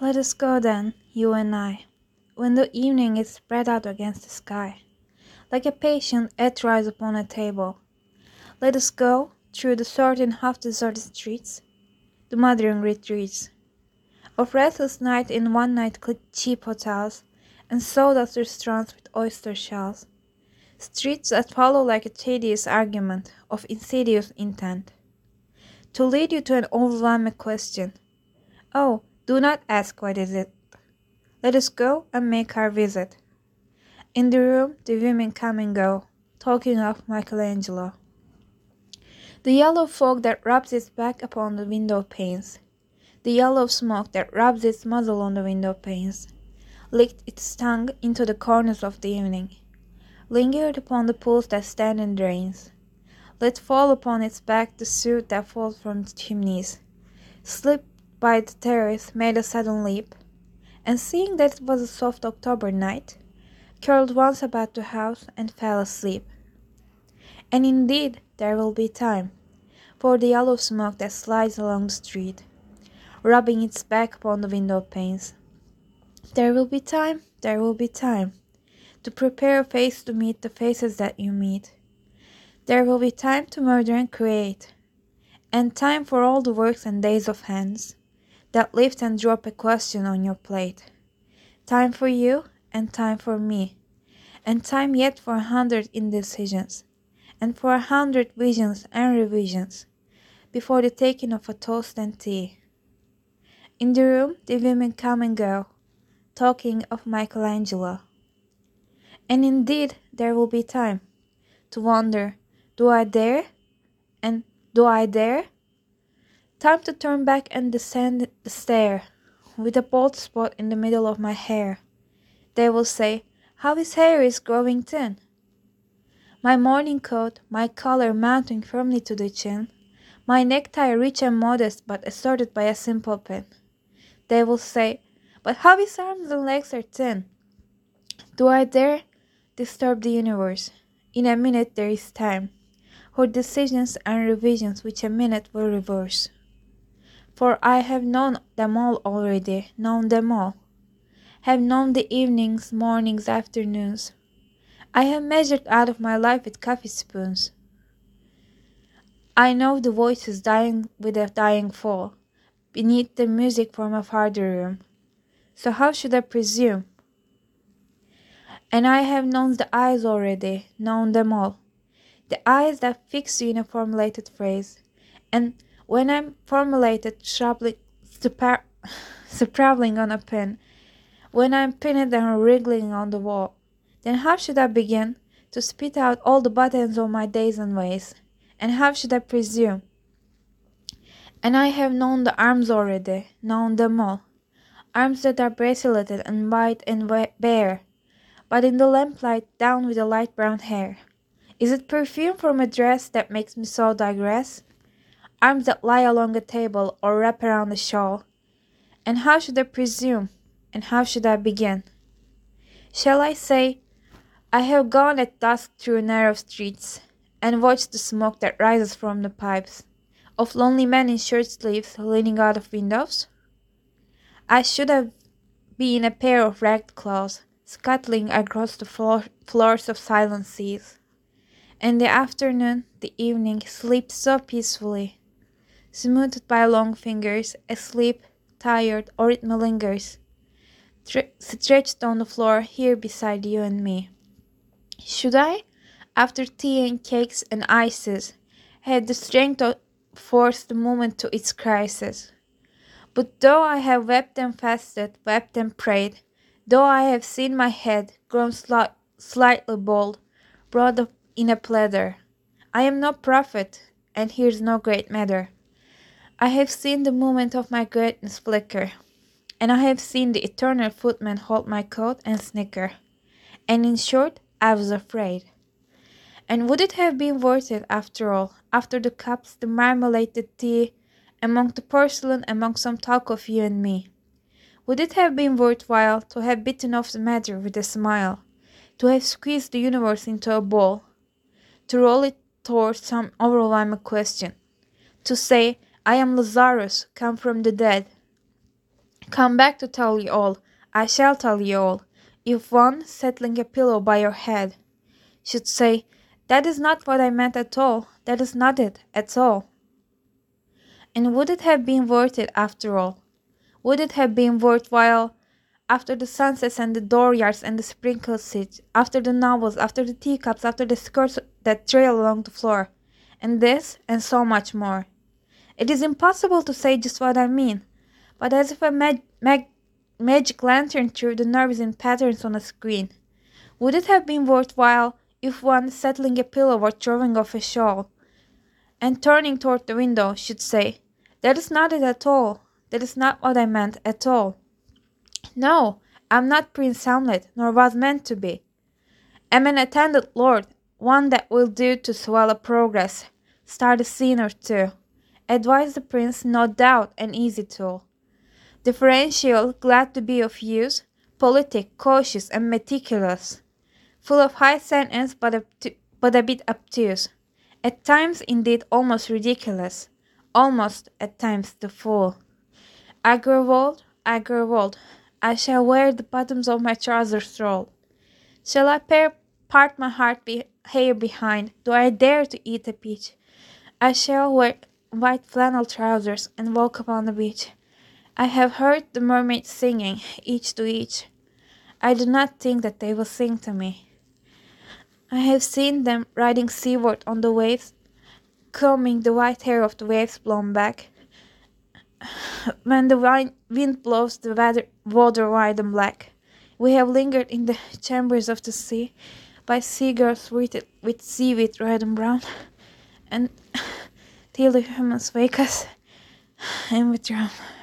Let us go then, you and I, when the evening is spread out against the sky, like a patient etherized upon a table. Let us go through the certain half-deserted streets, the modern retreats, of restless night in one-night cheap hotels, and sawdust restaurants with oyster shells, streets that follow like a tedious argument of insidious intent, to lead you to an overwhelming question. Oh, do not ask what is it. Let us go and make our visit. In the room the women come and go, talking of Michelangelo. The yellow fog that rubs its back upon the window panes, the yellow smoke that rubs its muzzle on the window panes, licked its tongue into the corners of the evening, lingered upon the pools that stand in drains, let fall upon its back the soot that falls from the chimneys, slipped by the terrace, made a sudden leap, and seeing that it was a soft October night, curled once about the house and fell asleep. And indeed there will be time, for the yellow smoke that slides along the street, rubbing its back upon the window panes. There will be time, to prepare a face to meet the faces that you meet. There will be time to murder and create, and time for all the works and days of hands, that lift and drop a question on your plate. Time for you, and time for me, and time yet for 100 indecisions, and for 100 visions and revisions, before the taking of a toast and tea. In the room the women come and go, talking of Michelangelo. And indeed there will be time to wonder, do I dare? And do I dare? Time to turn back and descend the stair, with a bald spot in the middle of my hair. They will say, how his hair is growing thin. My morning coat, my collar mounting firmly to the chin, my necktie rich and modest but assorted by a simple pin. They will say, but how his arms and legs are thin. Do I dare disturb the universe? In a minute there is time, for decisions and revisions which a minute will reverse. For I have known them all already, known them all. Have known the evenings, mornings, afternoons. I have measured out of my life with coffee spoons. I know the voices dying with a dying fall, beneath the music from a farther room. So how should I presume? And I have known the eyes already, known them all. The eyes that fix you in a formulated phrase. And when I'm formulated, sprabbling on a pen, when I'm pinned and wriggling on the wall, then how should I begin to spit out all the buttons of my days and ways? And how should I presume? And I have known the arms already, known them all. Arms that are braceleted and white and bare, but in the lamplight down with the light brown hair. Is it perfume from a dress that makes me so digress? Arms that lie along a table or wrap around a shawl. And how should I presume? And how should I begin? Shall I say, I have gone at dusk through narrow streets, and watched the smoke that rises from the pipes of lonely men in shirt sleeves leaning out of windows? I should have been a pair of ragged claws, scuttling across the floors of silent seas. And the afternoon, the evening, sleeps so peacefully, smoothed by long fingers, asleep, tired, or it malingers, stretched on the floor here beside you and me. Should I, after tea and cakes and ices, had the strength to force the moment to its crisis? But though I have wept and fasted, wept and prayed, though I have seen my head grown slightly bald, brought up in a platter, I am no prophet, and here's no great matter. I have seen the moment of my greatness flicker, and I have seen the eternal footman hold my coat and snicker, and in short, I was afraid. And would it have been worth it, after all, after the cups, the marmalade, the tea, among the porcelain, among some talk of you and me? Would it have been worth while to have bitten off the matter with a smile, to have squeezed the universe into a ball, to roll it towards some overwhelming question, to say, I am Lazarus, come from the dead, Come back to tell you all. I shall tell you all. If one, settling a pillow by your head, should say, "That is not what I meant at all. That is not it at all." And would it have been worth it after all? Would it have been worthwhile after the sunsets and the dooryards and the sprinkle seats, after the novels, after the teacups, after the skirts that trail along the floor, and this and so much more? It is impossible to say just what I mean, but as if a magic lantern threw the nerves in patterns on a screen. Would it have been worthwhile if one, settling a pillow or throwing off a shawl, and turning toward the window, should say, "That is not it at all. That is not what I meant at all. No, I'm not Prince Hamlet, nor was meant to be. I'm an attendant lord, one that will do to swell a progress, start a scene or two. Advise the prince, no doubt, an easy tool. Differential, glad to be of use, politic, cautious, and meticulous. Full of high sentence, but a bit obtuse. At times, indeed, almost ridiculous. Almost, at times, the fool. I grow old, I grow old. I shall wear the bottoms of my trousers rolled. Shall I part my hair behind? Do I dare to eat a peach? I shall wear white flannel trousers and walk upon the beach. I have heard the mermaids singing, each to each. I do not think that they will sing to me. I have seen them riding seaward on the waves, combing the white hair of the waves blown back. When the wind blows the water wide and black, we have lingered in the chambers of the sea, by seagulls with seaweed red and brown, and till the humans wake us and withdrawn.